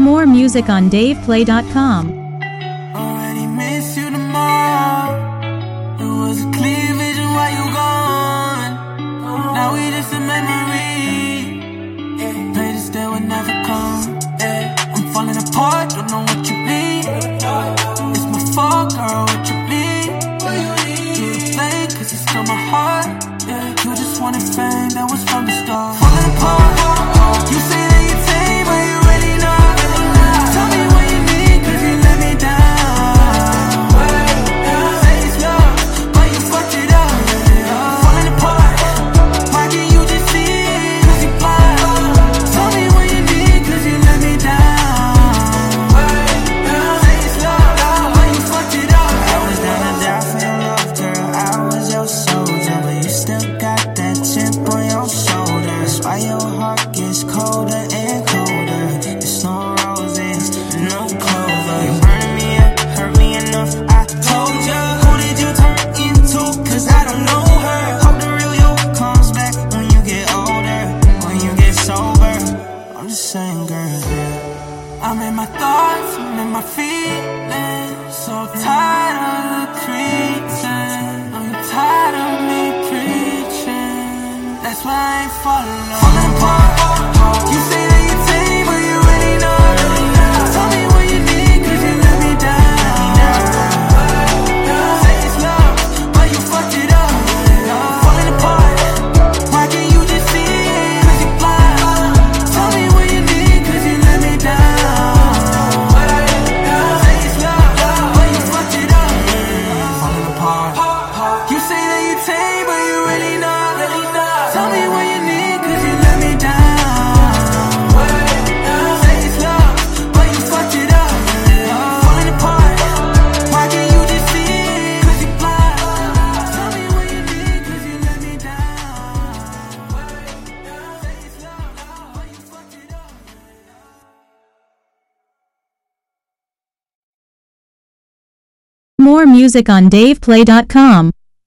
More music on DavePlay.com. Already miss you tomorrow. It was a clear vision while you gone. Now we just a memory. Pray this day would never come. I'm falling apart, don't know what you mean. It's my fault, girl, what you mean? You to play, cause it's still my heart. You just wanted fame, that was from the start. Falling apart, you say that you tame, but you really not. Tell me what you need, cause you let me down. Say it's love, but you fucked it up. Falling apart, why can't you just see it? Cause you blind. Tell me what you need, cause you let me down. Say it's love, but you fucked it up. I was down to die for your love, girl. I was your soldier, but you still got that chip on your shoulder. That's why your heart gets colder and colder. It's no roses, no clover. You burning me up, hurt me enough, I told ya. Who did you turn into? Cause I don't know her. Hope the real you comes back when you get older, when you get sober. I'm just saying, girl, yeah. I'm in my thoughts, I'm in my feelings. So tired of the pretense. I'm tired of me preaching. That's why I ain't falling apart. You say that you tame, but you really not. Tell me what you need, cause you let me down. Say it's love, but you fucked it up. Falling apart, why can't you just see it? Cause you blind. Tell me what you need, cause you let me down. Say it's love, but you fucked it up. Falling apart. You say that you tame, but you really not. Tell me what you need, cause you let me down. Say it's love, but you fucked it up. Falling apart, why can't you just see it? Cause you blind. Tell me what you need, cause you let me down. Say it's love, but you fucked it up. More music on DavePlay.com.